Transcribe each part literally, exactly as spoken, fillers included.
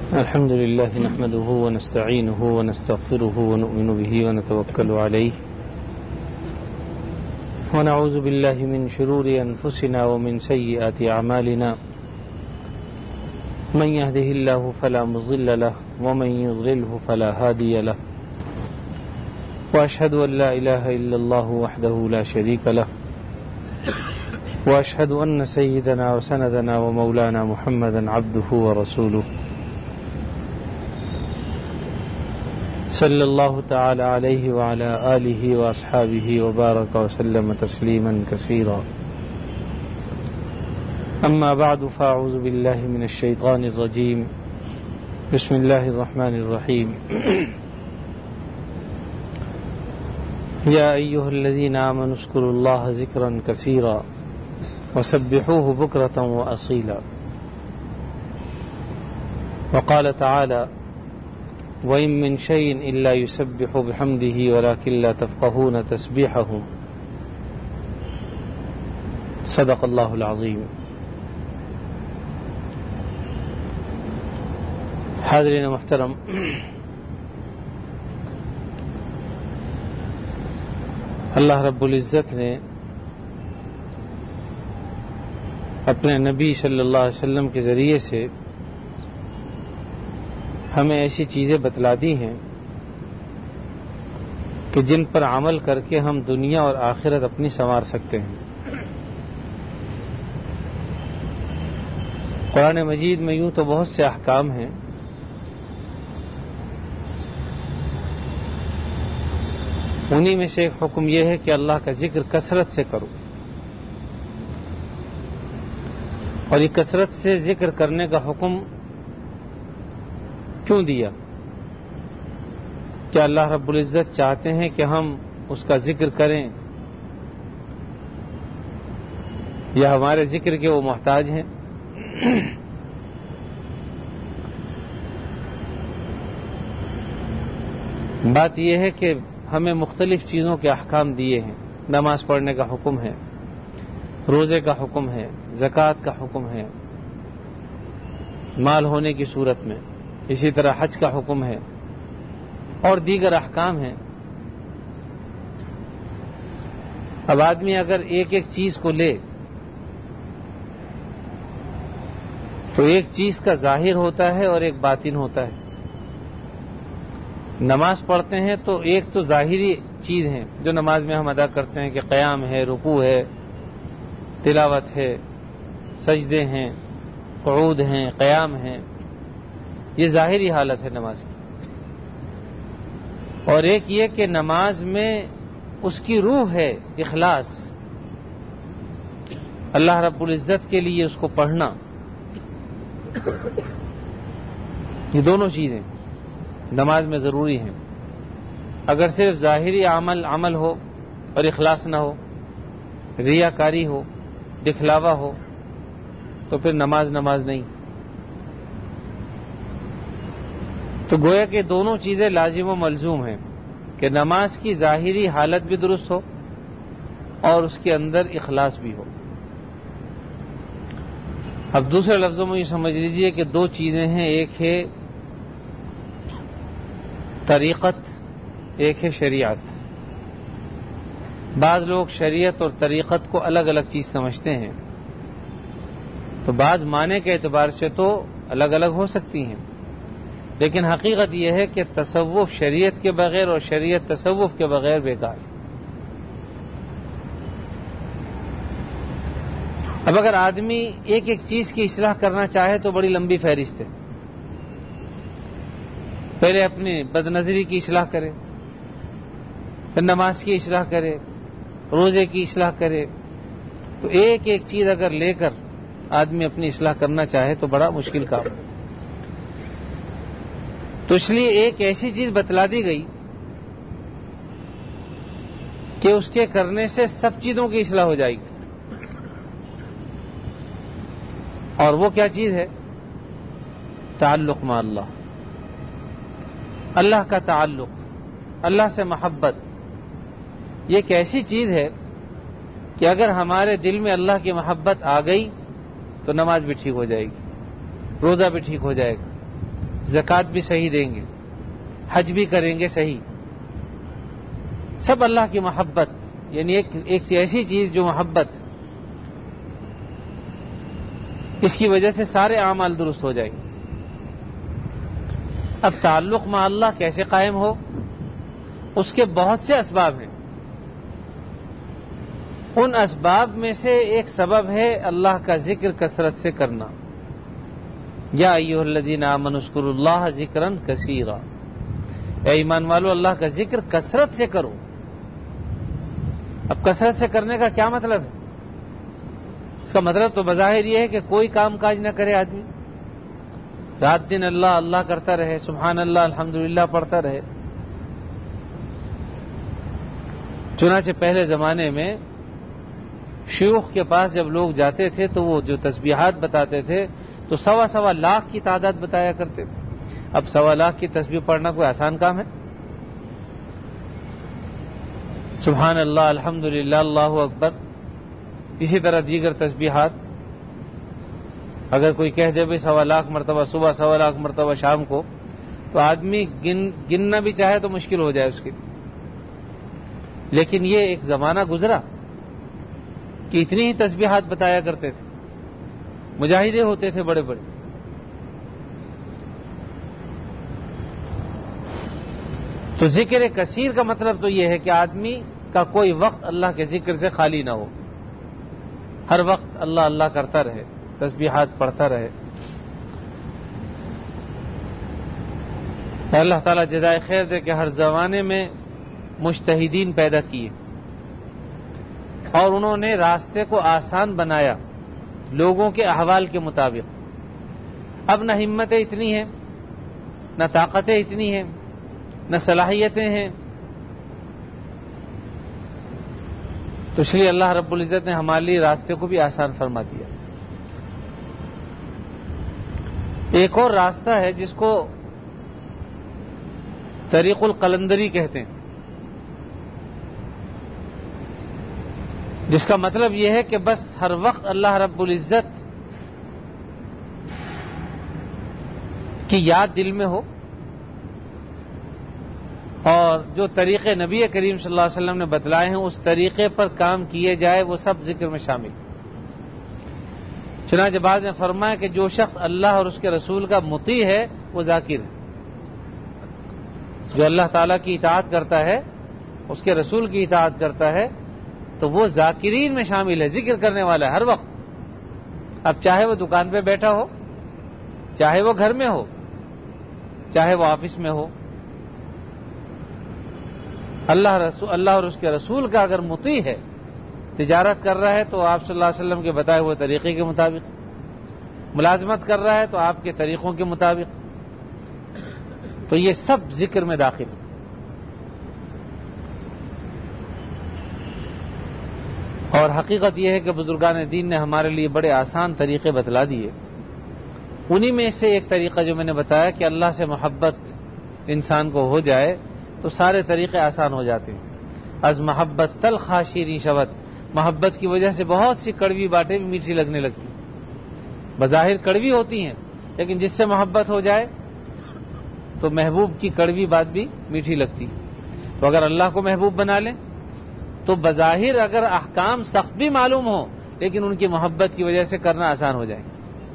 الحمد لله نحمده ونستعينه ونستغفره ونؤمن به ونتوكل عليه ونعوذ بالله من شرور أنفسنا ومن سيئات أعمالنا من يهده الله فلا مضل له ومن يضلله فلا هادي له وأشهد أن لا إله إلا الله وحده لا شريك له وأشهد أن سيدنا وسندنا ومولانا محمدا عبده ورسوله صلی اللہ تعالی علیہ وعلى آلہ واصحابہ وبارک وسلم تسلیما کثیرا اما بعد فاعوذ باللہ من الشیطان الرجیم بسم اللہ الرحمن الرحیم یا ایہا الذین آمنوا اذکروا اللہ ذکرا کثیرا وسبحوه بکرة وأصیلا وقال تعالی وَإِن مِّن شَيْءٍ إِلَّا يُسَبِّحُ بِحَمْدِهِ وَلَكِن لَّا تَفْقَهُونَ تَسْبِيحَهُمْ صدق اللہ العظیم. حاضرین محترم، اللہ رب العزت نے اپنے نبی صلی اللہ علیہ وسلم کے ذریعے سے ہمیں ایسی چیزیں بتلا دی ہیں کہ جن پر عمل کر کے ہم دنیا اور آخرت اپنی سنوار سکتے ہیں. قرآن مجید میں یوں تو بہت سے احکام ہیں، انہی میں سے ایک حکم یہ ہے کہ اللہ کا ذکر کثرت سے کرو، اور یہ کثرت سے ذکر کرنے کا حکم کیوں دیا؟ کیا اللہ رب العزت چاہتے ہیں کہ ہم اس کا ذکر کریں، یا ہمارے ذکر کے وہ محتاج ہیں؟ بات یہ ہے کہ ہمیں مختلف چیزوں کے احکام دیے ہیں. نماز پڑھنے کا حکم ہے، روزے کا حکم ہے، زکوٰۃ کا حکم ہے مال ہونے کی صورت میں، اسی طرح حج کا حکم ہے اور دیگر احکام ہیں. اب آدمی اگر ایک ایک چیز کو لے تو ایک چیز کا ظاہر ہوتا ہے اور ایک باطن ہوتا ہے. نماز پڑھتے ہیں تو ایک تو ظاہری چیز ہے جو نماز میں ہم ادا کرتے ہیں کہ قیام ہے، رکوع ہے، تلاوت ہے، سجدے ہیں، قعود ہیں، قیام ہیں، یہ ظاہری حالت ہے نماز کی. اور ایک یہ کہ نماز میں اس کی روح ہے اخلاص، اللہ رب العزت کے لیے اس کو پڑھنا. یہ دونوں چیزیں نماز میں ضروری ہیں. اگر صرف ظاہری عمل عمل ہو اور اخلاص نہ ہو، ریاکاری ہو، دکھلاوا ہو، تو پھر نماز نماز نہیں. تو گویا کہ دونوں چیزیں لازم و ملزوم ہیں کہ نماز کی ظاہری حالت بھی درست ہو اور اس کے اندر اخلاص بھی ہو. اب دوسرے لفظوں میں یہ سمجھ لیجئے کہ دو چیزیں ہیں، ایک ہے طریقت، ایک ہے شریعت. بعض لوگ شریعت اور طریقت کو الگ الگ چیز سمجھتے ہیں، تو بعض معنی کے اعتبار سے تو الگ الگ ہو سکتی ہیں، لیکن حقیقت یہ ہے کہ تصوف شریعت کے بغیر اور شریعت تصوف کے بغیر بیکار. اب اگر آدمی ایک ایک چیز کی اصلاح کرنا چاہے تو بڑی لمبی فہرست ہے. پہلے اپنی بد نظری کی اصلاح کرے، پھر نماز کی اصلاح کرے، روزے کی اصلاح کرے. تو ایک ایک چیز اگر لے کر آدمی اپنی اصلاح کرنا چاہے تو بڑا مشکل کام. تو اس لیے ایک ایسی چیز بتلا دی گئی کہ اس کے کرنے سے سب چیزوں کی اصلاح ہو جائے گی. اور وہ کیا چیز ہے؟ تعلق مع اللہ، اللہ کا تعلق، اللہ سے محبت. یہ ایک ایسی چیز ہے کہ اگر ہمارے دل میں اللہ کی محبت آ گئی تو نماز بھی ٹھیک ہو جائے گی، روزہ بھی ٹھیک ہو جائے گا، زکوٰۃ بھی صحیح دیں گے، حج بھی کریں گے صحیح، سب اللہ کی محبت، یعنی ایک ایک ایسی چیز جو محبت، اس کی وجہ سے سارے اعمال درست ہو جائیں گے۔ اب تعلق مع اللہ کیسے قائم ہو؟ اس کے بہت سے اسباب ہیں۔ ان اسباب میں سے ایک سبب ہے اللہ کا ذکر کثرت سے کرنا۔ یا ایھا الذین آمنوا اذکروا اللہ ذکرا کثیرا، اے ایمان والو اللہ کا ذکر کثرت سے کرو۔ اب کثرت سے کرنے کا کیا مطلب ہے؟ اس کا مطلب تو بظاہر یہ ہے کہ کوئی کام کاج نہ کرے آدمی، رات دن اللہ اللہ کرتا رہے، سبحان اللہ الحمدللہ پڑھتا رہے۔ چنانچہ پہلے زمانے میں شیوخ کے پاس جب لوگ جاتے تھے تو وہ جو تسبیحات بتاتے تھے تو سوا سوا لاکھ کی تعداد بتایا کرتے تھے۔ اب سوا لاکھ کی تسبیح پڑھنا کوئی آسان کام ہے؟ سبحان اللہ الحمدللہ اللہ اکبر، اسی طرح دیگر تسبیحات اگر کوئی کہہ دے بھائی سوا لاکھ مرتبہ صبح، سوا لاکھ مرتبہ شام کو، تو آدمی گن گننا بھی چاہے تو مشکل ہو جائے اس کی۔ لیکن یہ ایک زمانہ گزرا کہ اتنی ہی تسبیحات بتایا کرتے تھے، مجاہدے ہوتے تھے بڑے بڑے۔ تو ذکر کثیر کا مطلب تو یہ ہے کہ آدمی کا کوئی وقت اللہ کے ذکر سے خالی نہ ہو، ہر وقت اللہ اللہ کرتا رہے، تسبیحات پڑھتا رہے۔ اللہ تعالیٰ جزائے خیر دے کہ ہر زمانے میں مجتہدین پیدا کیے اور انہوں نے راستے کو آسان بنایا لوگوں کے احوال کے مطابق۔ اب نہ ہمتیں اتنی ہیں، نہ طاقتیں اتنی ہیں، نہ صلاحیتیں ہیں، تو اس لیے اللہ رب العزت نے ہمارے لیے راستے کو بھی آسان فرما دیا۔ ایک اور راستہ ہے جس کو طریق القلندری کہتے ہیں، جس کا مطلب یہ ہے کہ بس ہر وقت اللہ رب العزت کی یاد دل میں ہو، اور جو طریقے نبی کریم صلی اللہ علیہ وسلم نے بتلائے ہیں اس طریقے پر کام کیے جائے، وہ سب ذکر میں شامل۔ چنانچہ بعد نے فرمایا کہ جو شخص اللہ اور اس کے رسول کا مطیع ہے وہ ذاکر ہے، جو اللہ تعالیٰ کی اطاعت کرتا ہے، اس کے رسول کی اطاعت کرتا ہے، تو وہ ذاکرین میں شامل ہے، ذکر کرنے والا ہے ہر وقت۔ اب چاہے وہ دکان پہ بیٹھا ہو، چاہے وہ گھر میں ہو، چاہے وہ آفس میں ہو، اللہ رسول اللہ اور اس کے رسول کا اگر مطیع ہے، تجارت کر رہا ہے تو آپ صلی اللہ علیہ وسلم کے بتائے ہوئے طریقے کے مطابق، ملازمت کر رہا ہے تو آپ کے طریقوں کے مطابق، تو یہ سب ذکر میں داخل ہے۔ اور حقیقت یہ ہے کہ بزرگان دین نے ہمارے لیے بڑے آسان طریقے بتلا دیے۔ انہی میں سے ایک طریقہ جو میں نے بتایا کہ اللہ سے محبت انسان کو ہو جائے تو سارے طریقے آسان ہو جاتے ہیں۔ از محبت تلخ شیریں شود، محبت کی وجہ سے بہت سی کڑوی باتیں بھی میٹھی لگنے لگتی، بظاہر کڑوی ہوتی ہیں لیکن جس سے محبت ہو جائے تو محبوب کی کڑوی بات بھی میٹھی لگتی۔ تو اگر اللہ کو محبوب بنا لیں تو بظاہر اگر احکام سخت بھی معلوم ہو لیکن ان کی محبت کی وجہ سے کرنا آسان ہو جائے۔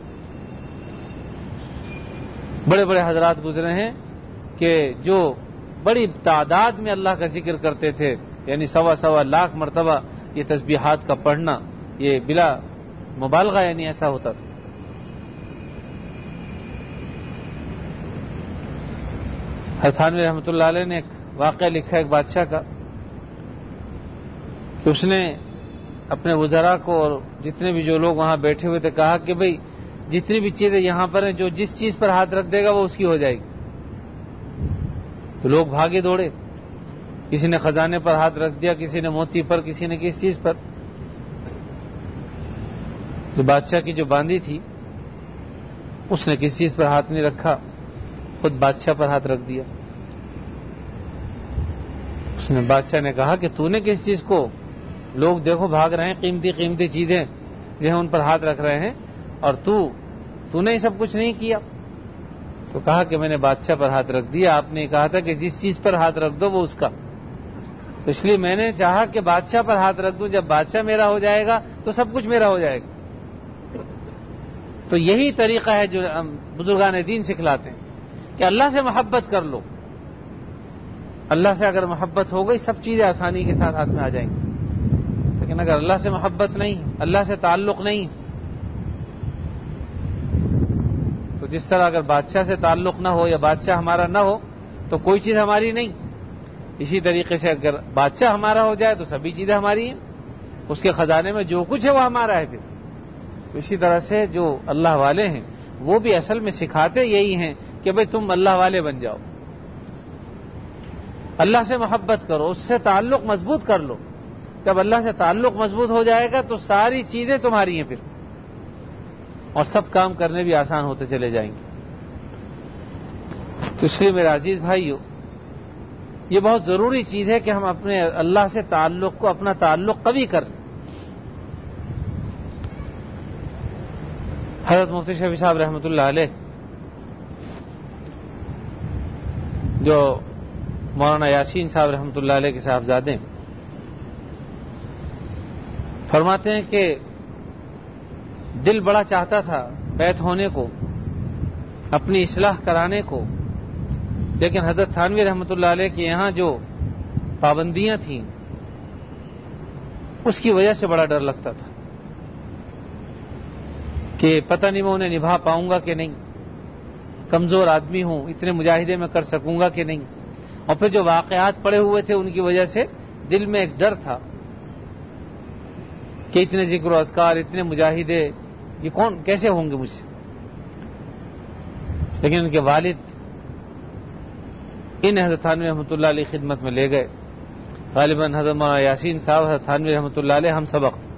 بڑے بڑے حضرات گزرے ہیں کہ جو بڑی تعداد میں اللہ کا ذکر کرتے تھے، یعنی سوا سوا لاکھ مرتبہ یہ تسبیحات کا پڑھنا، یہ بلا مبالغہ یعنی ایسا ہوتا تھا۔ حضرت تھانوی رحمۃ اللہ علیہ نے ایک واقعہ لکھا ایک بادشاہ کا کہ اس نے اپنے وزراء کو اور جتنے بھی جو لوگ وہاں بیٹھے ہوئے تھے کہا کہ بھئی جتنی بھی چیزیں یہاں پر ہیں جو جس چیز پر ہاتھ رکھ دے گا وہ اس کی ہو جائے گی۔ تو لوگ بھاگے دوڑے، کسی نے خزانے پر ہاتھ رکھ دیا، کسی نے موتی پر، کسی نے کس چیز پر۔ تو بادشاہ کی جو باندی تھی اس نے کس چیز پر ہاتھ نہیں رکھا، خود بادشاہ پر ہاتھ رکھ دیا۔ اس نے بادشاہ نے کہا کہ تو نے کس چیز کو، لوگ دیکھو بھاگ رہے ہیں، قیمتی قیمتی چیزیں جو ہیں ان پر ہاتھ رکھ رہے ہیں، اور تو تو نے یہ سب کچھ نہیں کیا۔ تو کہا کہ میں نے بادشاہ پر ہاتھ رکھ دیا. آپ نے کہا تھا کہ جس چیز پر ہاتھ رکھ دو وہ اس کا, تو اس لیے میں نے چاہا کہ بادشاہ پر ہاتھ رکھ دوں. جب بادشاہ میرا ہو جائے گا تو سب کچھ میرا ہو جائے گا. تو یہی طریقہ ہے جو بزرگان دین سکھلاتے ہیں کہ اللہ سے محبت کر لو. اللہ سے اگر محبت ہو گئی سب چیزیں آسانی کے ساتھ ہاتھ میں آ جائیں گی. لیکن اگر اللہ سے محبت نہیں, اللہ سے تعلق نہیں, تو جس طرح اگر بادشاہ سے تعلق نہ ہو یا بادشاہ ہمارا نہ ہو تو کوئی چیز ہماری نہیں. اسی طریقے سے اگر بادشاہ ہمارا ہو جائے تو سبھی چیزیں ہماری ہیں. اس کے خزانے میں جو کچھ ہے وہ ہمارا ہے. پھر اسی طرح سے جو اللہ والے ہیں وہ بھی اصل میں سکھاتے یہی ہیں کہ بھئی تم اللہ والے بن جاؤ, اللہ سے محبت کرو, اس سے تعلق مضبوط کر لو. جب اللہ سے تعلق مضبوط ہو جائے گا تو ساری چیزیں تمہاری ہیں پھر, اور سب کام کرنے بھی آسان ہوتے چلے جائیں گے. تو اس لیے میرے عزیز بھائیو, یہ بہت ضروری چیز ہے کہ ہم اپنے اللہ سے تعلق کو, اپنا تعلق قوی کر لیں. حضرت مفتی شفیع صاحب رحمۃ اللہ علیہ جو مولانا یاسین صاحب رحمۃ اللہ علیہ کے صاحبزادے فرماتے ہیں کہ دل بڑا چاہتا تھا بیت ہونے کو, اپنی اصلاح کرانے کو, لیکن حضرت تھانوی رحمۃ اللہ علیہ کے یہاں جو پابندیاں تھیں اس کی وجہ سے بڑا ڈر لگتا تھا کہ پتہ نہیں میں انہیں نبھا پاؤں گا کہ نہیں, کمزور آدمی ہوں, اتنے مجاہدے میں کر سکوں گا کہ نہیں. اور پھر جو واقعات پڑے ہوئے تھے ان کی وجہ سے دل میں ایک ڈر تھا کہ اتنے ذکر و اذکار, اتنے مجاہدے, یہ کون کیسے ہوں گے مجھ سے. لیکن ان کے والد ان حضرت تھانوی رحمۃ اللہ علیہ خدمت میں لے گئے. غالباً حضرت مولانا یاسین صاحب حضرت تھانوی رحمۃ اللہ علیہ ہم سبق تھے,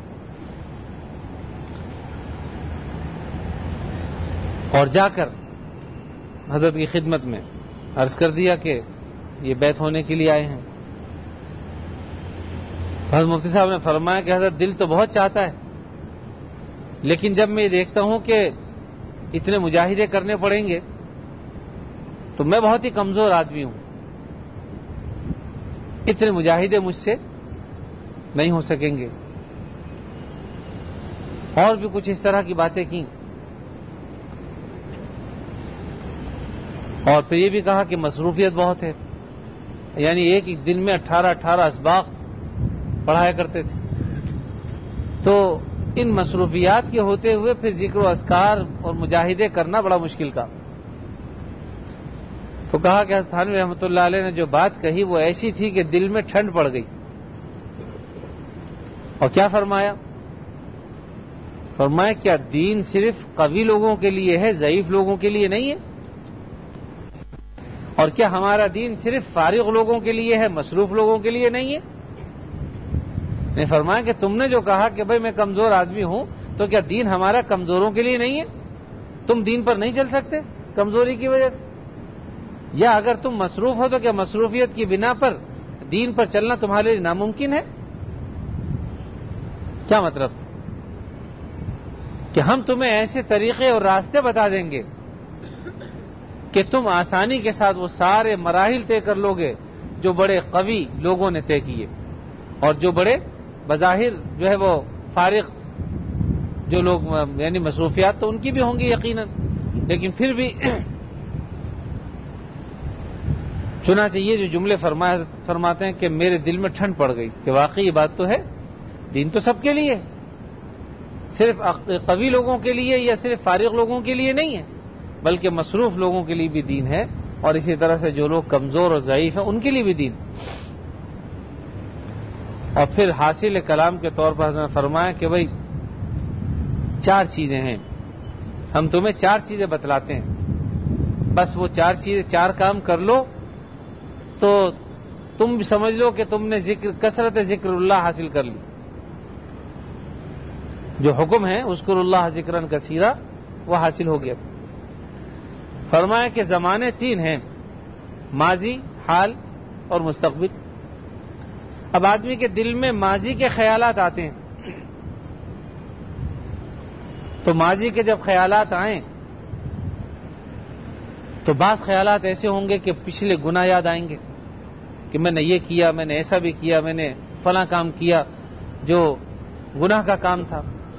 اور جا کر حضرت کی خدمت میں عرض کر دیا کہ یہ بیت ہونے کے لیے آئے ہیں. تو حضرت مفتی صاحب نے فرمایا کہ حضرت دل تو بہت چاہتا ہے, لیکن جب میں دیکھتا ہوں کہ اتنے مجاہدے کرنے پڑیں گے تو میں بہت ہی کمزور آدمی ہوں, اتنے مجاہدے مجھ سے نہیں ہو سکیں گے. اور بھی کچھ اس طرح کی باتیں کی, اور پھر یہ بھی کہا کہ مصروفیت بہت ہے, یعنی ایک ایک دن میں اٹھارہ اٹھارہ اسباق پڑھایا کرتے تھے. تو ان مصروفیات کے ہوتے ہوئے پھر ذکر و اذکار اور مجاہدے کرنا بڑا مشکل کام. تو کہا کہ حضرت تھانوی رحمۃ اللہ علیہ نے جو بات کہی وہ ایسی تھی کہ دل میں ٹھنڈ پڑ گئی. اور کیا فرمایا؟ فرمایا کیا دین صرف قوی لوگوں کے لیے ہے, ضعیف لوگوں کے لیے نہیں ہے؟ اور کیا ہمارا دین صرف فارغ لوگوں کے لیے ہے, مصروف لوگوں کے لیے نہیں ہے؟ نے فرمایا کہ تم نے جو کہا کہ بھئی میں کمزور آدمی ہوں, تو کیا دین ہمارا کمزوروں کے لیے نہیں ہے؟ تم دین پر نہیں چل سکتے کمزوری کی وجہ سے؟ یا اگر تم مصروف ہو تو کیا مصروفیت کی بنا پر دین پر چلنا تمہارے لیے ناممکن ہے؟ کیا مطلب تھا کہ ہم تمہیں ایسے طریقے اور راستے بتا دیں گے کہ تم آسانی کے ساتھ وہ سارے مراحل طے کر لو گے جو بڑے قوی لوگوں نے طے کیے, اور جو بڑے بظاہر جو ہے وہ فارغ جو لوگ, یعنی مصروفیات تو ان کی بھی ہوں گی یقیناً, لیکن پھر بھی چنانچہ یہ جو جملے فرماتے ہیں کہ میرے دل میں ٹھنڈ پڑ گئی کہ واقعی یہ بات تو ہے, دین تو سب کے لیے, صرف قوی لوگوں کے لیے یا صرف فارغ لوگوں کے لیے نہیں ہے, بلکہ مصروف لوگوں کے لیے بھی دین ہے, اور اسی طرح سے جو لوگ کمزور اور ضعیف ہیں ان کے لیے بھی دین. اور پھر حاصل کلام کے طور پر حضرت نے فرمایا کہ بھئی چار چیزیں ہیں, ہم تمہیں چار چیزیں بتلاتے ہیں, بس وہ چار چیزیں, چار کام کر لو تو تم سمجھ لو کہ تم نے ذکر کثرت ذکر اللہ حاصل کر لی. جو حکم ہے اذکر اللہ ذکرن کثیرا وہ حاصل ہو گیا. فرمایا کہ زمانے تین ہیں, ماضی, حال اور مستقبل. اب آدمی کے دل میں ماضی کے خیالات آتے ہیں, تو ماضی کے جب خیالات آئیں تو بعض خیالات ایسے ہوں گے کہ پچھلے گناہ یاد آئیں گے کہ میں نے یہ کیا، میں نے ایسا بھی کیا، میں نے فلاں کام کیا جو گناہ کا کام تھا.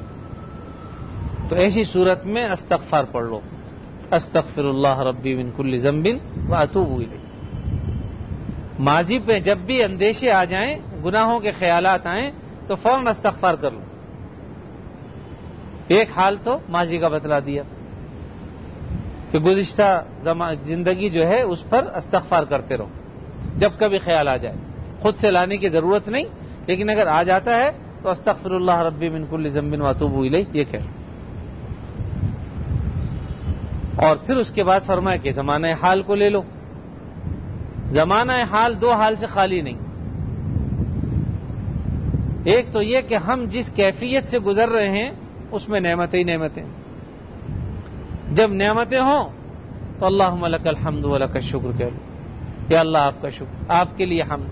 تو ایسی صورت میں استغفار پڑھ لو، استغفر اللہ ربی من کل ذنب واتوب الیہ. ماضی پہ جب بھی اندیشے آ جائیں، گناہوں کے خیالات آئیں تو فوراً استغفار کر لو. ایک حال تو ماضی کا بتلا دیا کہ گزشتہ زندگی جو ہے اس پر استغفار کرتے رہو جب کبھی خیال آ جائے. خود سے لانے کی ضرورت نہیں، لیکن اگر آ جاتا ہے تو استغفر اللہ ربی من کل ذنب واتوب الیہ یہ کہہ. اور پھر اس کے بعد فرمایا کہ زمانہ حال کو لے لو. زمانہ حال دو حال سے خالی نہیں. ایک تو یہ کہ ہم جس کیفیت سے گزر رہے ہیں اس میں نعمتیں ہی نعمتیں. جب نعمتیں ہوں تو اللہم لک الحمد ولک الشکر کہہ لو، یا اللہ آپ کا شکر، آپ کے لیے حمد.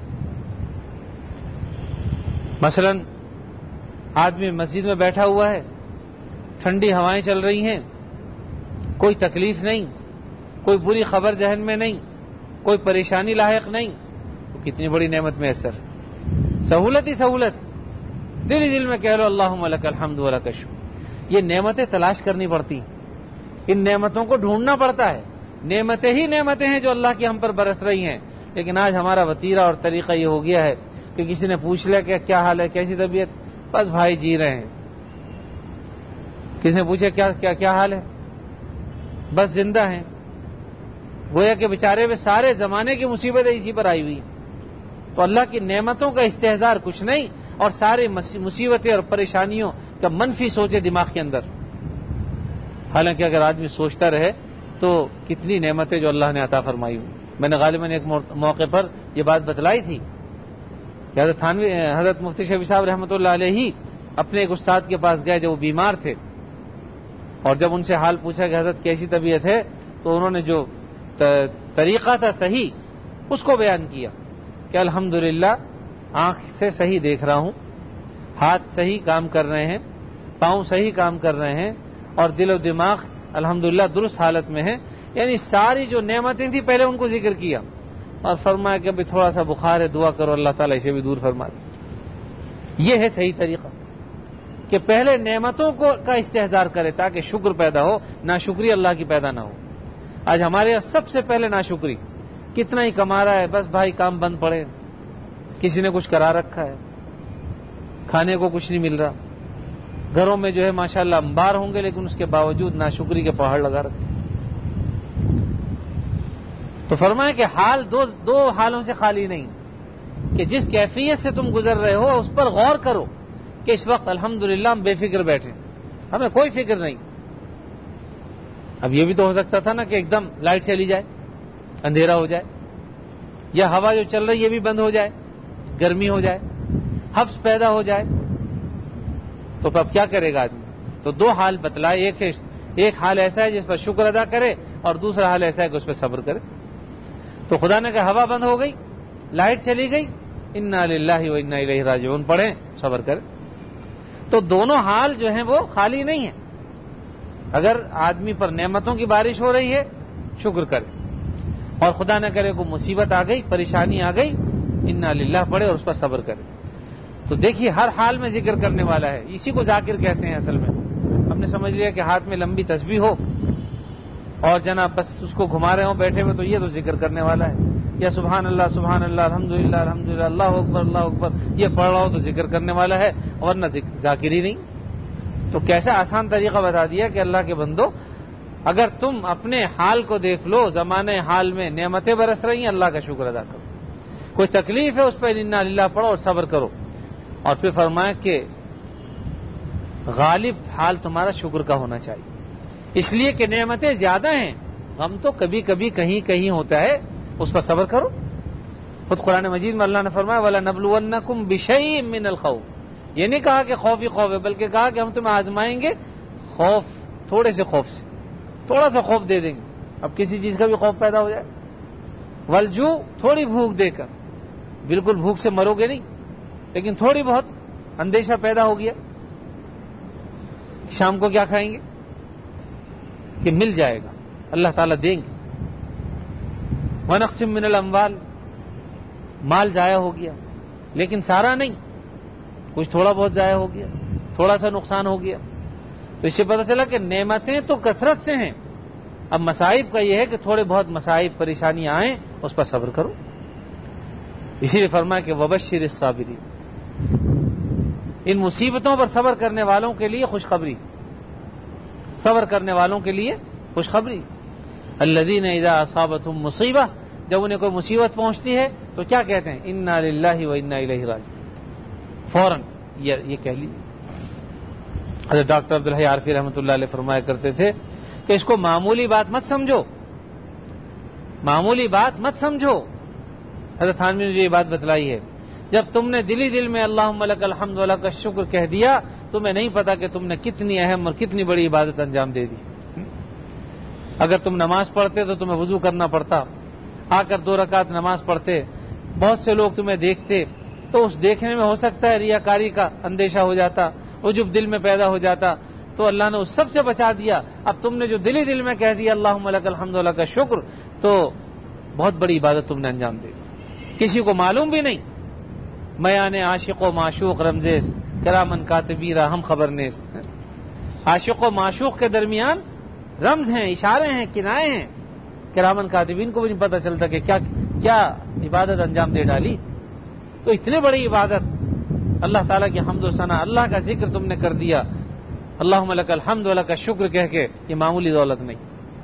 مثلا آدمی مسجد میں بیٹھا ہوا ہے، ٹھنڈی ہوائیں چل رہی ہیں، کوئی تکلیف نہیں، کوئی بری خبر ذہن میں نہیں، کوئی پریشانی لاحق نہیں، تو کتنی بڑی نعمت میں اثر. سہولت ہی سہولت. دل ہی دل میں کہہ لو اللہم لک الحمد ولک الشکر. یہ نعمتیں تلاش کرنی پڑتی ہیں، ان نعمتوں کو ڈھونڈنا پڑتا ہے. نعمتیں ہی نعمتیں ہیں جو اللہ کی ہم پر برس رہی ہیں. لیکن آج ہمارا وتیرہ اور طریقہ یہ ہو گیا ہے کہ کسی نے پوچھ لیا کہ کیا حال ہے، کیسی طبیعت، بس بھائی جی رہے ہیں. کسی نے پوچھا کیا کیا کیا حال ہے، بس زندہ ہیں. گویا کہ بیچارے میں سارے زمانے کی مصیبتیں اسی پر آئی ہوئی. تو اللہ کی نعمتوں کا استحضار کچھ نہیں، اور ساری مصیبتیں اور پریشانیوں کا منفی سوچے دماغ کے اندر. حالانکہ اگر آدمی سوچتا رہے تو کتنی نعمتیں جو اللہ نے عطا فرمائی ہوئی. میں نے غالباً ایک موقع پر یہ بات بتلائی تھی کہ حضرت تھانوی حضرت مفتی شفیع صاحب رحمۃ اللہ علیہ ہی اپنے ایک استاد کے پاس گئے جو وہ بیمار تھے، اور جب ان سے حال پوچھا کہ حضرت کیسی طبیعت ہے، تو انہوں نے جو طریقہ تھا صحیح اس کو بیان کیا کہ الحمدللہ آنکھ سے صحیح دیکھ رہا ہوں، ہاتھ صحیح کام کر رہے ہیں، پاؤں صحیح کام کر رہے ہیں، اور دل و دماغ الحمدللہ درست حالت میں ہے. یعنی ساری جو نعمتیں تھیں پہلے ان کو ذکر کیا، اور فرمایا کہ ابھی تھوڑا سا بخار ہے، دعا کرو اللہ تعالیٰ اسے بھی دور فرما دے. یہ ہے صحیح طریقہ کہ پہلے نعمتوں کو کا استحضار کرے تاکہ شکر پیدا ہو، ناشکری اللہ کی پیدا نہ ہو. آج ہمارے یہاں سب سے پہلے ناشکری. کتنا ہی کما رہا ہے، بس بھائی کام بند پڑے، کسی نے کچھ کرا رکھا ہے، کھانے کو کچھ نہیں مل رہا، گھروں میں جو ہے ماشاءاللہ انبار ہوں گے لیکن اس کے باوجود ناشکری کے پہاڑ لگا رکھے. تو فرمایا کہ حال دو دو حالوں سے خالی نہیں، کہ جس کیفیت سے تم گزر رہے ہو اس پر غور کرو کہ اس وقت الحمدللہ ہم بے فکر بیٹھے، ہمیں کوئی فکر نہیں. اب یہ بھی تو ہو سکتا تھا نا کہ ایک دم لائٹ چلی جائے، اندھیرا ہو جائے، یا ہوا جو چل رہی ہے یہ بھی بند ہو جائے، گرمی ہو جائے، حبس پیدا ہو جائے، تو اب کیا کرے گا آدمی؟ تو دو حال بتلائے. ایک ہے ایک حال ایسا ہے جس پر شکر ادا کرے، اور دوسرا حال ایسا ہے کہ اس پہ صبر کرے. تو خدا نے کہا ہوا بند ہو گئی، لائٹ چلی گئی، انا للہ و انا الیہ راجعون پڑھیں، صبر کریں. تو دونوں حال جو ہیں وہ خالی نہیں ہیں. اگر آدمی پر نعمتوں کی بارش ہو رہی ہے شکر کرے، اور خدا نہ کرے کوئی مصیبت آ گئی، پریشانی آ گئی، انا للہ پڑھے اور اس پر صبر کرے. تو دیکھیے ہر حال میں ذکر کرنے والا ہے. اسی کو ذاکر کہتے ہیں. اصل میں ہم نے سمجھ لیا کہ ہاتھ میں لمبی تسبیح ہو اور جناب بس اس کو گھما رہے ہوں بیٹھے ہوئے تو یہ تو ذکر کرنے والا ہے، یا سبحان اللہ سبحان اللہ الحمدللہ الحمدللہ اللہ اکبر اللہ اکبر یہ پڑھ رہا ہو تو ذکر کرنے والا ہے، ورنہ ذاکر ہی نہیں. تو کیسا آسان طریقہ بتا دیا کہ اللہ کے بندو اگر تم اپنے حال کو دیکھ لو، زمانے حال میں نعمتیں برس رہی ہیں، اللہ کا شکر ادا کرو. کوئی تکلیف ہے اس پہ انا للہ پڑھو اور صبر کرو. اور پھر فرمایا کہ غالب حال تمہارا شکر کا ہونا چاہیے، اس لیے کہ نعمتیں زیادہ ہیں، غم تو کبھی کبھی کہیں کہیں ہوتا ہے، اس پر صبر کرو. خود قرآن مجید میں اللہ نے فرمایا وَلَنَبْلُوَنَّكُمْ بِشَيْءٍ مِّنَ الْخَوْفِ. یہ نہیں کہا کہ خوف ہی خوف ہے، بلکہ کہا کہ ہم تمہیں آزمائیں گے خوف، تھوڑے سے خوف سے، تھوڑا سا خوف دے دیں گے. اب کسی چیز کا بھی خوف پیدا ہو جائے. والجو، تھوڑی بھوک دے کر، بالکل بھوک سے مرو گے نہیں لیکن تھوڑی بہت اندیشہ پیدا ہو گیا، شام کو کیا کھائیں گے، کہ مل جائے گا، اللہ تعالیٰ دیں گے. ونقسم من الاموال، مال ضائع ہو گیا لیکن سارا نہیں، کچھ تھوڑا بہت ضائع ہو گیا، تھوڑا سا نقصان ہو گیا. تو اس سے پتہ چلا کہ نعمتیں تو کثرت سے ہیں، اب مصائب کا یہ ہے کہ تھوڑے بہت مصائب پریشانیاں آئیں اس پر صبر کرو. اسی لیے فرمایا کہ وبشر الصابرین، ان مصیبتوں پر صبر کرنے والوں کے لیے خوشخبری، صبر کرنے والوں کے لیے خوشخبری. الذین اذا اصابتهم مصیبہ، جب انہیں کوئی مصیبت پہنچتی ہے تو کیا کہتے ہیں؟ انا للہ و انا الیہ راجعون، فوراً یہ یہ کہہ لیجیے. حضرت ڈاکٹر عبدالحی عارفی رحمۃ اللہ علیہ فرمایا کرتے تھے کہ اس کو معمولی بات مت سمجھو، معمولی بات مت سمجھو. حضرت تھانوی نے جو یہ بات بتلائی ہے، جب تم نے دلی دل میں اللہم لک الحمد و لک الشکر کہہ دیا، تمہیں نہیں پتا کہ تم نے کتنی اہم اور کتنی بڑی عبادت انجام دے دی. اگر تم نماز پڑھتے تو تمہیں وضو کرنا پڑتا، آ کر دو رکعت نماز پڑھتے، بہت سے لوگ تمہیں دیکھتے تو اس دیکھنے میں ہو سکتا ہے ریاکاری کا اندیشہ ہو جاتا، عجب دل میں پیدا ہو جاتا، تو اللہ نے اس سب سے بچا دیا. اب تم نے جو دلی دل میں کہہ دیا اللہم لک الحمد و لک الشکر، تو بہت بڑی عبادت تم نے انجام دے دی. کسی کو معلوم بھی نہیں، میان عاشق و معشوق رمزیس کرامن کاتبیرا ہم خبر نیس. عاشق و معشوق کے درمیان رمز ہیں، اشارے ہیں، کنائے ہیں، کرامن کاتبین کو بھی نہیں پتہ چلتا کہ کیا کیا عبادت انجام دے ڈالی. تو اتنی بڑی عبادت، اللہ تعالیٰ کی حمد و ثنا، اللہ کا ذکر تم نے کر دیا، اللہم لک الحمد و لک الشکر کہہ کے، یہ معمولی دولت نہیں،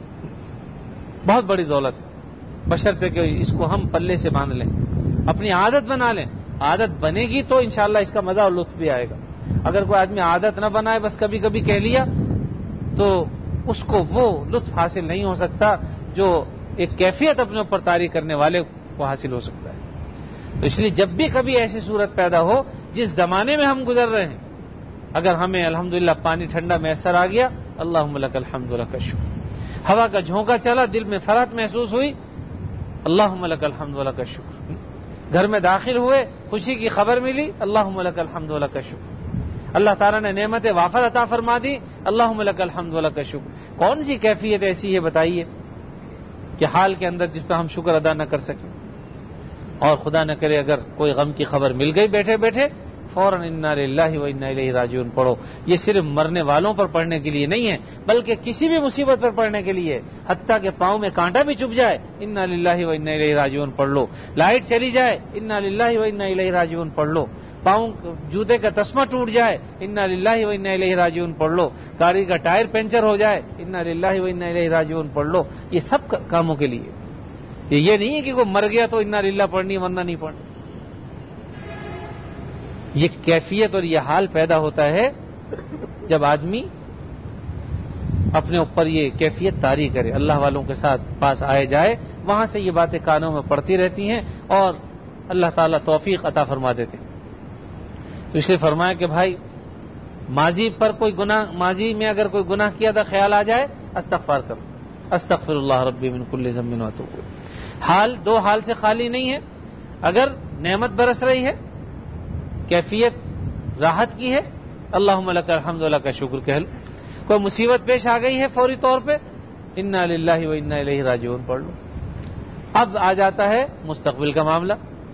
بہت بڑی دولت ہے. بشرطے کہ اس کو ہم پلے سے باندھ لیں، اپنی عادت بنا لیں. عادت بنے گی تو انشاءاللہ اس کا مزہ اور لطف بھی آئے گا. اگر کوئی آدمی عادت نہ بنائے، بس کبھی کبھی کہہ لیا، تو اس کو وہ لطف حاصل نہیں ہو سکتا جو ایک کیفیت اپنے اوپر طاری کرنے والے کو حاصل ہو سکتا ہے. تو اس لیے جب بھی کبھی ایسی صورت پیدا ہو جس زمانے میں ہم گزر رہے ہیں، اگر ہمیں الحمدللہ پانی ٹھنڈا میسر آ گیا، اللہم لک الحمد لک الشکر. ہوا کا جھونکا چلا، دل میں فرحت محسوس ہوئی، اللہم لک الحمد لک الشکر. گھر میں داخل ہوئے، خوشی کی خبر ملی، اللہم لک الحمد لک الشکر. اللہ تعالیٰ نے نعمت وافر عطا فرما دی، اللہم لک الحمد لک الشکر. کون سی کیفیت ایسی ہے بتائیے کہ حال کے اندر جس پہ ہم شکر ادا نہ کر سکیں؟ اور خدا نہ کرے اگر کوئی غم کی خبر مل گئی بیٹھے بیٹھے، فوراً انا للہ و انا الیہ راجعون پڑھو. یہ صرف مرنے والوں پر پڑھنے کے لیے نہیں ہے، بلکہ کسی بھی مصیبت پر پڑھنے کے لیے، حتیٰ کہ پاؤں میں کانٹا بھی چبھ جائے، انا للہ و انا الیہ راجعون پڑھ لو. لائٹ چلی جائے، انا للہ و انا الیہ راجعون پڑھ لو. پاؤں جوتے کا تسمہ ٹوٹ جائے، انا للہ و انا الیہ راجعون پڑھ لو. گاڑی کا ٹائر پنچر ہو جائے، انا للہ و انا الیہ راجعون پڑھ لو. یہ سب کاموں کے لیے. یہ نہیں ہے کہ کوئی مر گیا تو انا للہ پڑھنی ورنہ نہیں پڑھنی. یہ کیفیت اور یہ حال پیدا ہوتا ہے جب آدمی اپنے اوپر یہ کیفیت طاری کرے، اللہ والوں کے ساتھ پاس آئے جائے، وہاں سے یہ باتیں کانوں میں پڑتی رہتی ہیں اور اللہ تعالیٰ توفیق عطا فرما دیتے ہیں. تو اس لیے فرمایا کہ بھائی ماضی پر کوئی گناہ، ماضی میں اگر کوئی گناہ کیا تھا خیال آ جائے، استغفار کرو، استغفر اللہ ربی من کل ذنب واتوب الیہ. حال دو حال سے خالی نہیں ہے. اگر نعمت برس رہی ہے، کیفیت راحت کی ہے، اللہم لک الحمد لک الشکر کہہ لو. کوئی مصیبت پیش آ گئی ہے فوری طور پہ، انا للہ و انا الیہ راجعون پڑھ لو. اب آ جاتا ہے مستقبل کا معاملہ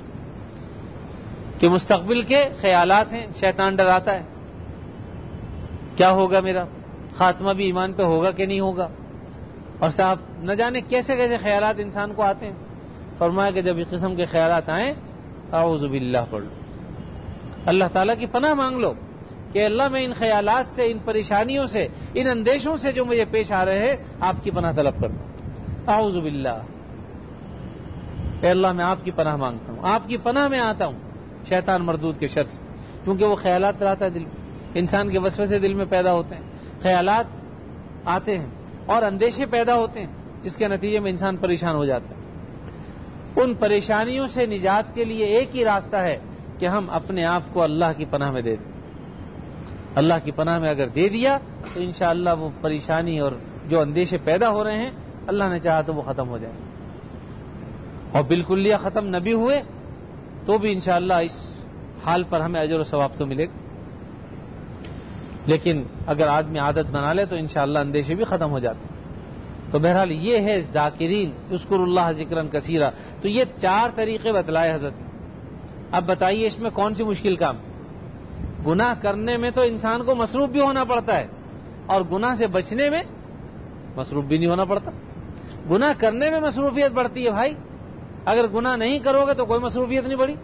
کہ مستقبل کے خیالات ہیں. شیطان ڈراتا ہے، کیا ہوگا میرا خاتمہ بھی ایمان پہ ہوگا کہ نہیں ہوگا. اور صاحب نہ جانے کیسے کیسے خیالات انسان کو آتے ہیں. فرمایا کہ جب اس قسم کے خیالات آئیں، اعوذ باللہ پڑھ لو، اللہ تعالیٰ کی پناہ مانگ لو کہ اللہ میں ان خیالات سے، ان پریشانیوں سے، ان اندیشوں سے جو مجھے پیش آ رہے ہیں، آپ کی پناہ طلب کرتا ہوں. اعوذ باللہ، اے اللہ میں آپ کی پناہ مانگتا ہوں، آپ کی پناہ میں آتا ہوں شیطان مردود کے شر سے. کیونکہ وہ خیالات لاتا ہے دل میں، انسان کے وسوسے دل میں پیدا ہوتے ہیں، خیالات آتے ہیں اور اندیشے پیدا ہوتے ہیں، جس کے نتیجے میں انسان پریشان ہو جاتا ہے. ان پریشانیوں سے نجات کے لیے ایک ہی راستہ ہے کہ ہم اپنے آپ کو اللہ کی پناہ میں دے دیں. اللہ کی پناہ میں اگر دے دیا تو انشاءاللہ وہ پریشانی اور جو اندیشے پیدا ہو رہے ہیں، اللہ نے چاہا تو وہ ختم ہو جائے. اور بالکل یہ ختم نہ بھی ہوئے تو بھی انشاءاللہ اس حال پر ہمیں اجر و ثواب تو ملے گا. لیکن اگر آدمی عادت بنا لے تو انشاءاللہ اندیشے بھی ختم ہو جاتے ہیں. تو بہرحال یہ ہے ذاکرین، اذکر اللہ ذکرن کثیرا. تو یہ چار طریقے بتلائے حضرت. اب بتائیے اس میں کون سی مشکل کام؟ گناہ کرنے میں تو انسان کو مصروف بھی ہونا پڑتا ہے اور گناہ سے بچنے میں مصروف بھی نہیں ہونا پڑتا. گناہ کرنے میں مصروفیت بڑھتی ہے بھائی، اگر گناہ نہیں کرو گے تو کوئی مصروفیت نہیں بڑھی.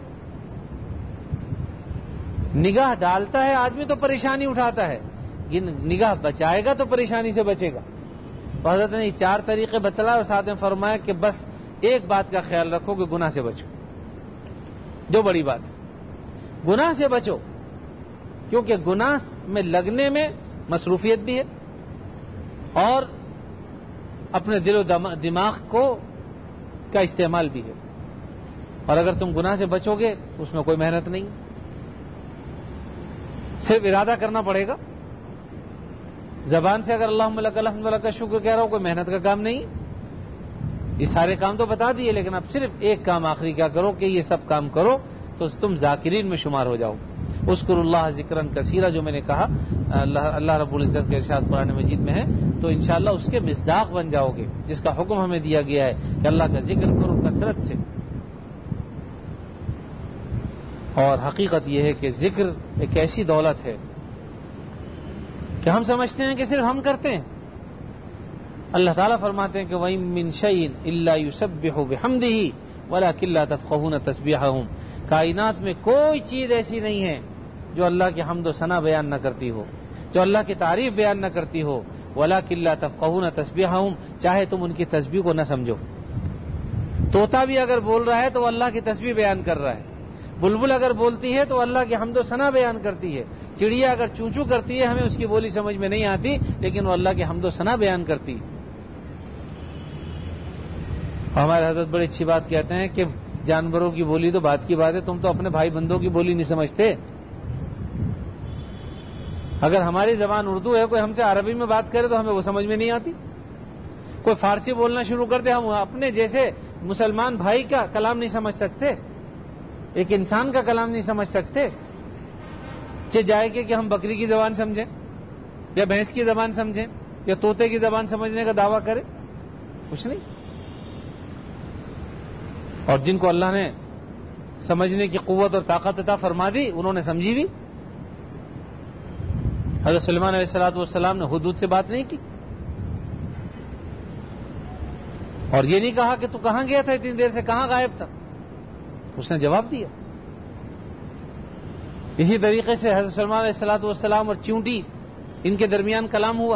نگاہ ڈالتا ہے آدمی تو پریشانی اٹھاتا ہے، نگاہ بچائے گا تو پریشانی سے بچے گا. حضرت نے چار طریقے بتلائے اور ساتھ میں فرمایا کہ بس ایک بات کا خیال رکھو کہ گناہ سے بچو. جو بڑی بات، گناہ سے بچو، کیونکہ گناہ میں لگنے میں مصروفیت بھی ہے اور اپنے دل و دماغ کو کا استعمال بھی ہے. اور اگر تم گناہ سے بچو گے اس میں کوئی محنت نہیں، صرف ارادہ کرنا پڑے گا. زبان سے اگر اللہم لک الحمد لک شکر کہہ رہا ہوں، کوئی محنت کا کام نہیں. یہ سارے کام تو بتا دیے، لیکن اب صرف ایک کام آخری کیا کرو کہ یہ سب کام کرو تو تم ذاکرین میں شمار ہو جاؤ. اذکر اللہ ذکرن کثیرا جو میں نے کہا اللہ اللہ رب العزت کے ارشاد قرآن مجید میں ہے، تو انشاءاللہ اس کے مصداق بن جاؤ گے، جس کا حکم ہمیں دیا گیا ہے کہ اللہ کا ذکر کرو کثرت سے. اور حقیقت یہ ہے کہ ذکر ایک ایسی دولت ہے کہ ہم سمجھتے ہیں کہ صرف ہم کرتے ہیں. اللہ تعالیٰ فرماتے ہیں کہ وَإِن مِّن شَيْءٍ إِلَّا يُسَبِّحُ بِحَمْدِهِ وَلَكِن لَّا تَفْقَهُونَ تَسْبِيحَهُمْ. کائنات میں کوئی چیز ایسی نہیں ہے جو اللہ کی حمد و ثنا بیان نہ کرتی ہو، جو اللہ کی تعریف بیان نہ کرتی ہو. وَلَكِن لَّا تَفْقَهُونَ تَسْبِيحَهُمْ، چاہے تم ان کی تسبیح کو نہ سمجھو. طوطا بھی اگر بول رہا ہے تو اللہ کی تسبیح بیان کر رہا ہے. بلبل اگر بولتی ہے تو اللہ کی حمد و ثنا بیان کرتی ہے. چڑیا اگر چونچو کرتی ہے ہمیں اس کی بولی سمجھ میں نہیں آتی، لیکن وہ اللہ کی حمد و ثنا بیان کرتی ہے. ہمارے حضرت بڑی اچھی بات کہتے ہیں کہ جانوروں کی بولی تو بات کی بات ہے، تم تو اپنے بھائی بندوں کی بولی نہیں سمجھتے. اگر ہماری زبان اردو ہے، کوئی ہم سے عربی میں بات کرے تو ہمیں وہ سمجھ میں نہیں آتی. کوئی فارسی بولنا شروع کر دے، ہم اپنے جیسے مسلمان بھائی کا کلام نہیں سمجھ سکتے، ایک انسان کا کلام نہیں سمجھ سکتے. چاہے جائے کہ کہ ہم بکری کی زبان سمجھیں یا بھینس کی زبان سمجھیں یا طوطے کی زبان سمجھنے کا دعویٰ کرے، کچھ نہیں. اور جن کو اللہ نے سمجھنے کی قوت اور طاقت عطا فرما دی انہوں نے سمجھی بھی. حضرت سلیمان علیہ الصلوۃ والسلام نے حدود سے بات نہیں کی اور یہ نہیں کہا کہ تو کہاں گیا تھا اتنی دیر سے، کہاں غائب تھا. اس نے جواب دیا. اسی طریقے سے حضرت سلیمان علیہ الصلوۃ والسلام اور چونٹی ان کے درمیان کلام ہوا.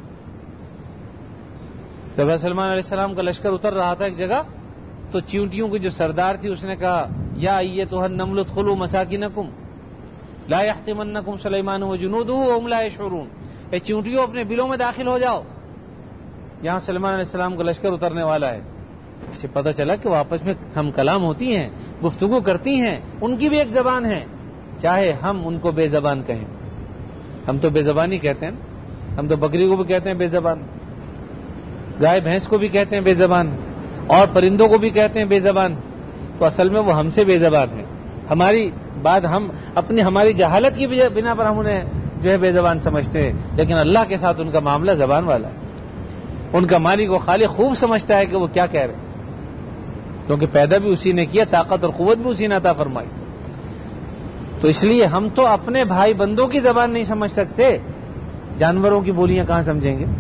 جب حضرت سلیمان علیہ السلام کا لشکر اتر رہا تھا ایک جگہ تو چیونٹیوں کی جو سردار تھی اس نے کہا یا ایتھا النمل ادخلوا مساکنکم لا یحطمنکم سلیمان وجنودہ وهم لا یشعرون. اے چیونٹیوں اپنے بلوں میں داخل ہو جاؤ، یہاں سلیمان علیہ السلام کا لشکر اترنے والا ہے. اسے پتہ چلا کہ وہ آپس میں ہم کلام ہوتی ہیں، گفتگو کرتی ہیں، ان کی بھی ایک زبان ہے، چاہے ہم ان کو بے زبان کہیں. ہم تو بے زبانی کہتے ہیں، ہم تو بکری کو بھی کہتے ہیں بے زبان، گائے بھینس کو بھی کہتے ہیں بے زبان، اور پرندوں کو بھی کہتے ہیں بے زبان. تو اصل میں وہ ہم سے بے زبان ہیں. ہماری بات ہم اپنی ہماری جہالت کی بنا پر ہم انہیں جو ہے بے زبان سمجھتے ہیں، لیکن اللہ کے ساتھ ان کا معاملہ زبان والا ہے. ان کا مالک و خالق خوب سمجھتا ہے کہ وہ کیا کہہ رہے ہیں، کیونکہ پیدا بھی اسی نے کیا، طاقت اور قوت بھی اسی نے عطا فرمائی. تو اس لیے ہم تو اپنے بھائی بندوں کی زبان نہیں سمجھ سکتے، جانوروں کی بولیاں کہاں سمجھیں گے.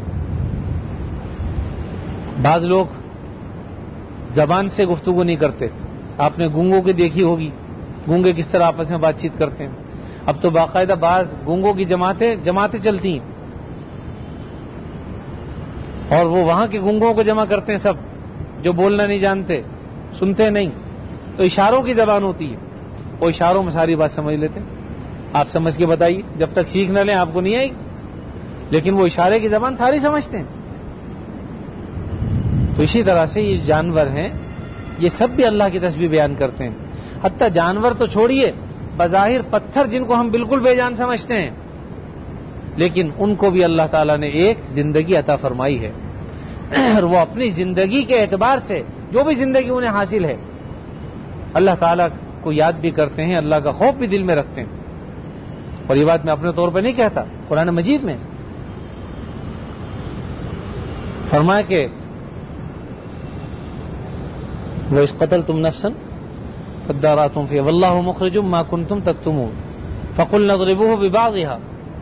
بعض لوگ زبان سے گفتگو نہیں کرتے. آپ نے گونگوں کی دیکھی ہوگی، گونگے کس طرح آپس میں بات چیت کرتے ہیں. اب تو باقاعدہ بعض گونگوں کی جماعتیں جماعتیں چلتی ہیں اور وہ وہاں کے گونگوں کو جمع کرتے ہیں، سب جو بولنا نہیں جانتے، سنتے نہیں، تو اشاروں کی زبان ہوتی ہے، وہ اشاروں میں ساری بات سمجھ لیتے ہیں. آپ سمجھ کے بتائیے، جب تک سیکھ نہ لیں آپ کو نہیں آئے گی، لیکن وہ اشارے کی زبان ساری سمجھتے ہیں. تو اسی طرح سے یہ جانور ہیں، یہ سب بھی اللہ کی تسبیح بیان کرتے ہیں. حتیٰ جانور تو چھوڑیے، بظاہر پتھر جن کو ہم بالکل بے جان سمجھتے ہیں، لیکن ان کو بھی اللہ تعالیٰ نے ایک زندگی عطا فرمائی ہے، اور وہ اپنی زندگی کے اعتبار سے جو بھی زندگی انہیں حاصل ہے اللہ تعالیٰ کو یاد بھی کرتے ہیں، اللہ کا خوف بھی دل میں رکھتے ہیں. اور یہ بات میں اپنے طور پہ نہیں کہتا، قرآن مجید میں فرمایا کہ وَإِذْ قَتَلْتُمْ نَفْسًا فَادَّارَأْتُمْ فِيهَا وَاللَّهُ مُخْرِجٌ مَا كُنْتُمْ تَكْتُمُونَ فَقُلْنَا اضْرِبُوهُ بِبَعْضِهَا.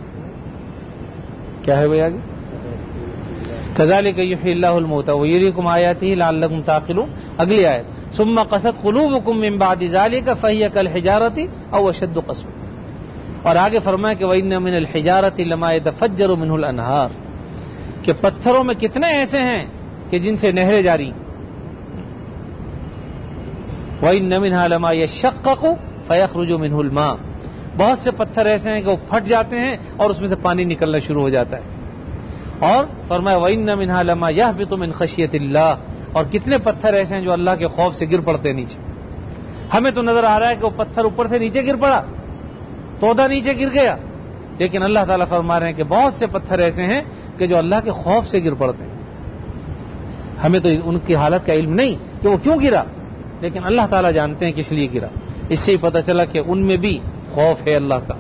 کیا ہے وہ آگے؟ كَذَلِكَ يُحْيِي اللَّهُ الْمَوْتَى وَيُرِيكُمْ آيَاتِهِ لَعَلَّكُمْ تَعْقِلُونَ. اگلی آیت ثُمَّ قَسَتْ قُلُوبُكُم مِّن بَعْدِ ذَلِكَ فَهِيَ كَالْحِجَارَةِ أَوْ أَشَدُّ قَسْوَةً. اور آگے فرمایا کہ وَإِنَّ مِنَ الْحِجَارَةِ لَمَا يَتَفَجَّرُ مِنْهُ الْأَنْهَارُ کہ پتھروں میں کتنے ایسے ہیں کہ جن سے نہریں جاری. وَإِنَّ مِنْهَا لَمَا يَشَّقَّقُ فَيَخْرُجُ مِنْهُ الْمَاءُ بہت سے پتھر ایسے ہیں کہ وہ پھٹ جاتے ہیں اور اس میں سے پانی نکلنا شروع ہو جاتا ہے. اور فرمایا وَإِنَّ مِنْهَا لَمَا يَهْبِطُ مِنْ خَشْيَةِ اللَّهِ اور کتنے پتھر ایسے ہیں جو اللہ کے خوف سے گر پڑتے ہیں نیچے. ہمیں تو نظر آ رہا ہے کہ وہ پتھر اوپر سے نیچے گر پڑا, تودا نیچے گر گیا, لیکن اللہ تعالیٰ فرما رہے ہیں کہ بہت سے پتھر ایسے ہیں کہ جو اللہ کے خوف سے گر پڑتے ہیں. ہمیں تو ان کی حالت کا علم نہیں کہ وہ کیوں گرا, لیکن اللہ تعالیٰ جانتے ہیں کس لیے گرا. اس سے ہی پتہ چلا کہ ان میں بھی خوف ہے اللہ کا.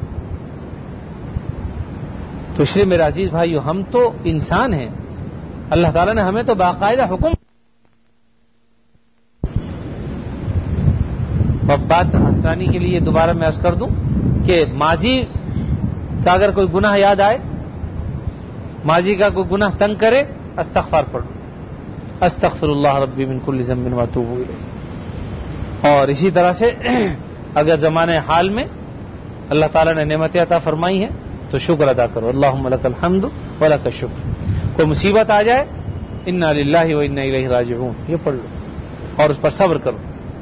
تو اس لیے میرے عزیز بھائیو, ہم تو انسان ہیں, اللہ تعالیٰ نے ہمیں تو باقاعدہ حکم. اب بات آسانی کے لیے دوبارہ میں عرض کر دوں کہ ماضی کا اگر کوئی گناہ یاد آئے, ماضی کا کوئی گناہ تنگ کرے, استغفار پڑھو, استغفر اللہ ربی من کل ذنب واتوب الیہ. اور اسی طرح سے اگر زمانے حال میں اللہ تعالیٰ نے نعمتیں عطا فرمائی ہیں تو شکر ادا کرو, اللہم لک الحمد ولک الشکر. کوئی مصیبت آ جائے انا للہ و انا الیہ راجعون یہ پڑھ لو اور اس پر صبر کرو.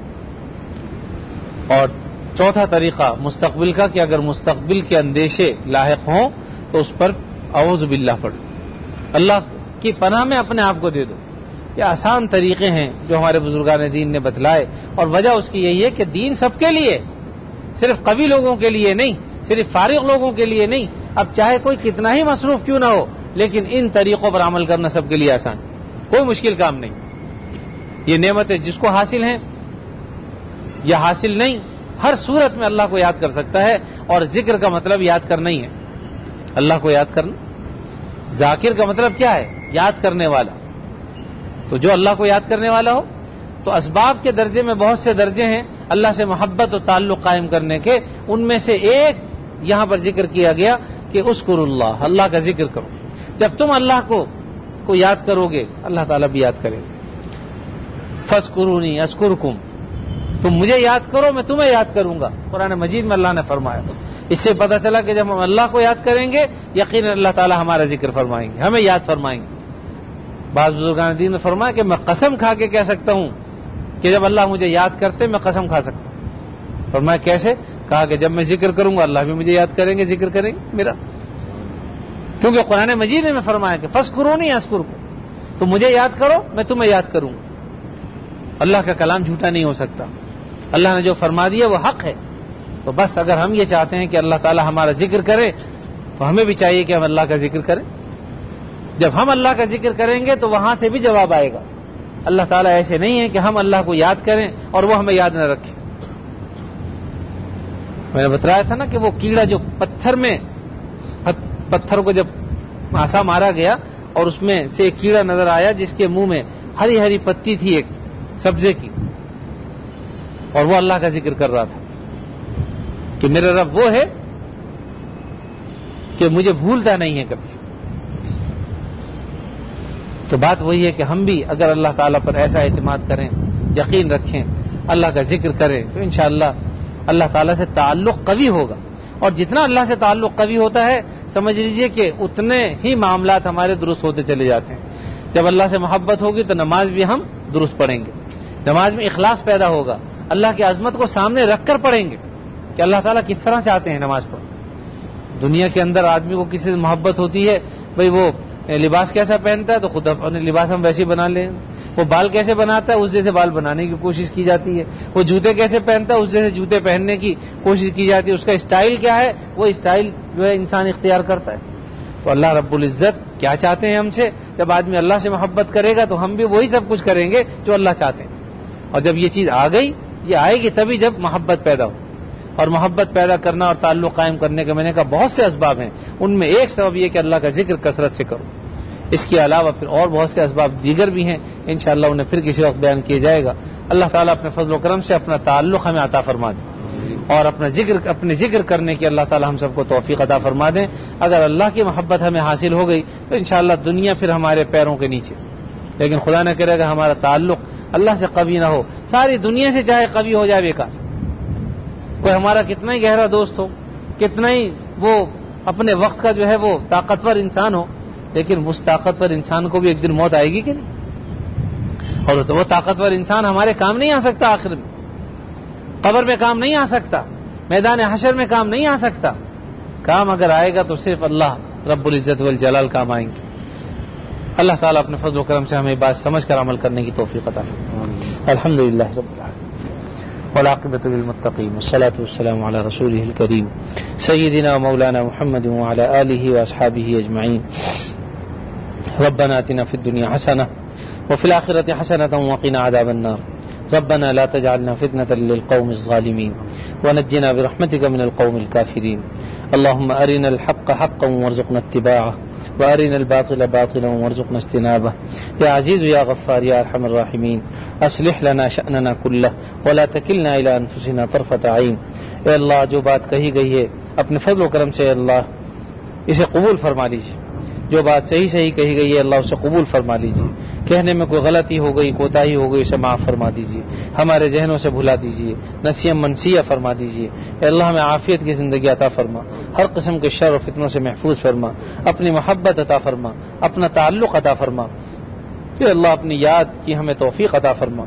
اور چوتھا طریقہ مستقبل کا کہ اگر مستقبل کے اندیشے لاحق ہوں تو اس پر اعوذ باللہ پڑھو, اللہ کی پناہ میں اپنے آپ کو دے دو. یہ آسان طریقے ہیں جو ہمارے بزرگان دین نے بتلائے, اور وجہ اس کی یہی ہے کہ دین سب کے لیے, صرف قوی لوگوں کے لیے نہیں, صرف فارغ لوگوں کے لیے نہیں. اب چاہے کوئی کتنا ہی مصروف کیوں نہ ہو, لیکن ان طریقوں پر عمل کرنا سب کے لیے آسان, کوئی مشکل کام نہیں. یہ نعمتیں جس کو حاصل ہیں یا حاصل نہیں, ہر صورت میں اللہ کو یاد کر سکتا ہے. اور ذکر کا مطلب یاد کرنا ہی ہے, اللہ کو یاد کرنا. ذاکر کا مطلب کیا ہے؟ یاد کرنے والا. تو جو اللہ کو یاد کرنے والا ہو, تو اسباب کے درجے میں بہت سے درجے ہیں اللہ سے محبت و تعلق قائم کرنے کے. ان میں سے ایک یہاں پر ذکر کیا گیا کہ اذکر اللہ, اللہ کا ذکر کرو. جب تم اللہ کو کو یاد کرو گے اللہ تعالیٰ بھی یاد کرے گا. فاذکرونی اذکرکم, تم مجھے یاد کرو میں تمہیں یاد کروں گا. قرآن مجید میں اللہ نے فرمایا. اس سے پتہ چلا کہ جب ہم اللہ کو یاد کریں گے یقیناً اللہ تعالیٰ ہمارا ذکر فرمائیں گے, ہمیں یاد فرمائیں گے. بعض بزرگان دین نے فرمایا کہ میں قسم کھا کے کہہ سکتا ہوں کہ جب اللہ مجھے یاد کرتے میں قسم کھا سکتا ہوں. فرمایا کیسے؟ کہا کہ جب میں ذکر کروں گا اللہ بھی مجھے یاد کریں گے, ذکر کریں گے میرا. کیونکہ قرآن مجید نے فرمایا کہ فاذکرونی اذکرکم, تم مجھے یاد کرو میں تمہیں یاد کروں گا. اللہ کا کلام جھوٹا نہیں ہو سکتا, اللہ نے جو فرما دیا وہ حق ہے. تو بس اگر ہم یہ چاہتے ہیں کہ اللہ تعالیٰ ہمارا ذکر کرے تو ہمیں بھی چاہیے کہ ہم اللہ کا ذکر کریں. جب ہم اللہ کا ذکر کریں گے تو وہاں سے بھی جواب آئے گا. اللہ تعالیٰ ایسے نہیں ہے کہ ہم اللہ کو یاد کریں اور وہ ہمیں یاد نہ رکھیں. میں نے بتایا تھا نا کہ وہ کیڑا جو پتھر میں, پتھر کو جب آسا مارا گیا اور اس میں سے ایک کیڑا نظر آیا جس کے منہ میں ہری ہری پتی تھی ایک سبزے کی, اور وہ اللہ کا ذکر کر رہا تھا کہ میرا رب وہ ہے کہ مجھے بھولتا نہیں ہے کبھی. تو بات وہی ہے کہ ہم بھی اگر اللہ تعالیٰ پر ایسا اعتماد کریں, یقین رکھیں, اللہ کا ذکر کریں تو انشاءاللہ اللہ تعالیٰ سے تعلق قوی ہوگا. اور جتنا اللہ سے تعلق قوی ہوتا ہے سمجھ لیجئے کہ اتنے ہی معاملات ہمارے درست ہوتے چلے جاتے ہیں. جب اللہ سے محبت ہوگی تو نماز بھی ہم درست پڑھیں گے, نماز میں اخلاص پیدا ہوگا, اللہ کی عظمت کو سامنے رکھ کر پڑھیں گے کہ اللہ تعالیٰ کس طرح چاہتے ہیں نماز پڑھ. دنیا کے اندر آدمی کو کسی سے محبت ہوتی ہے, بھئی وہ لباس کیسا پہنتا ہے تو خود اپنے لباس ہم ویسے بنا لیں, وہ بال کیسے بناتا ہے اس جیسے بال بنانے کی کوشش کی جاتی ہے, وہ جوتے کیسے پہنتا ہے اس جیسے جوتے پہننے کی کوشش کی جاتی ہے, اس کا اسٹائل کیا ہے وہ اسٹائل جو ہے انسان اختیار کرتا ہے. تو اللہ رب العزت کیا چاہتے ہیں ہم سے؟ جب آدمی اللہ سے محبت کرے گا تو ہم بھی وہی سب کچھ کریں گے جو اللہ چاہتے ہیں. اور جب یہ چیز آ گئی, یہ آئے گی تبھی جب محبت پیدا ہو. اور محبت پیدا کرنا اور تعلق قائم کرنے کے میں نے کہا بہت سے اسباب ہیں, ان میں ایک سبب یہ کہ اللہ کا ذکر کثرت سے کرو. اس کے علاوہ پھر اور بہت سے اسباب دیگر بھی ہیں، انشاءاللہ انہیں پھر کسی وقت بیان کیا جائے گا۔ اللہ تعالیٰ اپنے فضل و کرم سے اپنا تعلق ہمیں عطا فرما دے اور اپنا ذکر اپنے ذکر کرنے کی اللہ تعالیٰ ہم سب کو توفیق عطا فرما دیں۔ اگر اللہ کی محبت ہمیں حاصل ہو گئی تو انشاءاللہ دنیا پھر ہمارے پیروں کے نیچے، لیکن خدا نہ کرے گا ہمارا تعلق اللہ سے قوی نہ ہو، ساری دنیا سے چاہے قوی ہو جائے بیکار۔ کوئی ہمارا کتنا ہی گہرا دوست ہو، کتنا ہی وہ اپنے وقت کا جو ہے وہ طاقتور انسان ہو، لیکن اس طاقتور انسان کو بھی ایک دن موت آئے گی کہ نہیں؟ اور تو وہ طاقتور انسان ہمارے کام نہیں آ سکتا، آخر میں قبر میں کام نہیں آ سکتا، میدان حشر میں کام نہیں آ سکتا۔ کام اگر آئے گا تو صرف اللہ رب العزت والجلال کام آئیں گے۔ اللہ تعالیٰ اپنے فضل و کرم سے ہمیں بات سمجھ کر عمل کرنے کی توفیق عطا فرمائے۔ الحمدللہ رب العالمین والعاقبۃ للمتقین والصلاۃ والسلام علی رسولہ الکریم سیدنا مولانا محمد وعلی آلہ واصحابہ اجمعین۔ ربنا آتنا فی الدنیا حسنہ وفی الآخرۃ حسنۃ وقنا عذاب النار۔ ربنا لا تجعلنا فتنة للقوم الظالمين ونجنا برحمتك من القوم الكافرين۔ اللهم أرنا الحق حقا وارزقنا اتباعه وأرنا الباطل باطلا وارزقنا اجتنابه يا عزيز يا غفار يا أرحم الراحمين۔ أصلح لنا شأننا كله ولا تكلنا إلى أنفسنا طرفة عين۔ اے اللہ جو بات کہی گئی ہے اپنے فضل و کرم سے اللہ اسے قبول فرما لیجیے، جو بات صحیح صحیح کہی گئی ہے اللہ اسے قبول فرما لیجیے، کہنے میں کوئی غلطی ہو گئی کوتاہی ہو گئی اسے معاف فرما دیجیے، ہمارے ذہنوں سے بھلا دیجیے، نسیہ منسیہ فرما دیجیے۔ اے اللہ ہمیں عافیت کی زندگی عطا فرما، ہر قسم کے شر و فتنوں سے محفوظ فرما، اپنی محبت عطا فرما، اپنا تعلق عطا فرما۔ اے اللہ اپنی یاد کی ہمیں توفیق عطا فرما،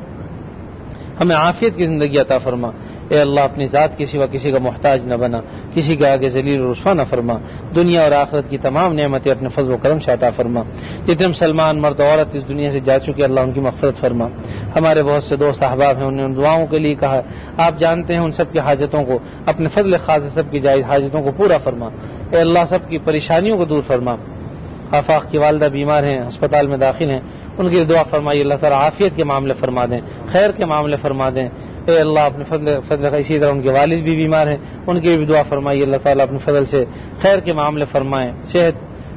ہمیں عافیت کی زندگی عطا فرما۔ اے اللہ اپنی ذات کے سوا کسی کا محتاج نہ بنا، کسی کے آگے ذلیل و رسوا نہ فرما، دنیا اور آخرت کی تمام نعمتیں اپنے فضل و کرم سے عطا فرما۔ جتنے مسلمان مرد و عورت اس دنیا سے جا چکے اللہ ان کی مغفرت فرما۔ ہمارے بہت سے دوست احباب ہیں، انہوں نے دعاؤں کے لیے کہا، آپ جانتے ہیں ان سب کی حاجتوں کو، اپنے فضل خاص سے سب کی جائز حاجتوں کو پورا فرما۔ اے اللہ سب کی پریشانیوں کو دور فرما۔ آفاق کی والدہ بیمار ہیں، ہسپتال میں داخل ہیں، ان کی دعا فرمائیے اللہ تعالیٰ عافیت کے معاملے فرما دیں، خیر کے معاملے فرما دیں۔ اے اللہ اپنے فضل فضل اسی طرح ان کے والد بھی بیمار ہیں، ان کی بھی دعا فرمائیے اللہ تعالیٰ اپنے فضل سے خیر کے معاملے فرمائیں۔ صحت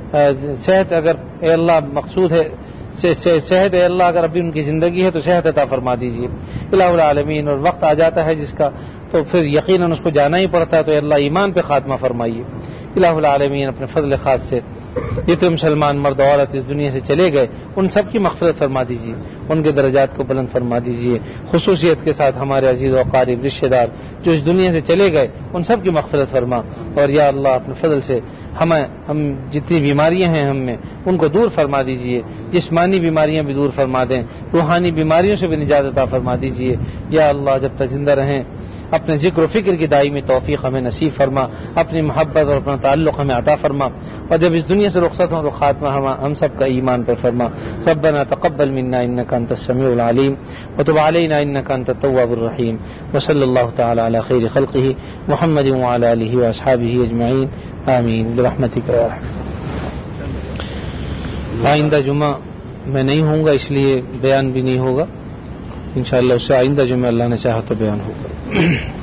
صحت اگر اے اللہ مقصود ہے صحت اے اللہ اگر ابھی ان کی زندگی ہے تو صحت عطا فرما دیجیے الہ العالمین۔ اور وقت آ جاتا ہے جس کا تو پھر یقیناً اس کو جانا ہی پڑتا ہے، تو اے اللہ ایمان پہ خاتمہ فرمائیے الہ العالمین اپنے فضل خاص سے۔ جتنے مسلمان مرد عورت اس دنیا سے چلے گئے ان سب کی مغفرت فرما دیجیے، ان کے درجات کو بلند فرما دیجیے، خصوصیت کے ساتھ ہمارے عزیز و اقارب رشتہ دار جو اس دنیا سے چلے گئے ان سب کی مغفرت فرما۔ اور یا اللہ اپنے فضل سے ہمیں ہم جتنی بیماریاں ہیں ہم میں ان کو دور فرما دیجیے، جسمانی بیماریاں بھی دور فرما دیں، روحانی بیماریوں سے بھی نجات عطا فرما دیجیے۔ یا اللہ جب تک زندہ رہیں اپنے ذکر و فکر کی دائمی توفیق ہمیں نصیب فرما، اپنی محبت اور اپنا تعلق ہمیں عطا فرما، اور جب اس دنیا سے رخصت ہوں تو خاتمہ ہم سب کا ایمان پر فرما۔ ربنا تقبل منا انك انت السميع العليم وتب علينا انك انت التواب الرحيم وصلى الله تعالى على خير خلقه محمد وعلى اله واصحابه اجمعين آمين برحمتك يا ارحم۔ آئندہ جمعہ میں نہیں ہوں گا، اس لیے بیان بھی نہیں ہوگا، انشاءاللہ اس سے آئندہ جمعہ اللہ نے چاہا تو بیان ہوگا۔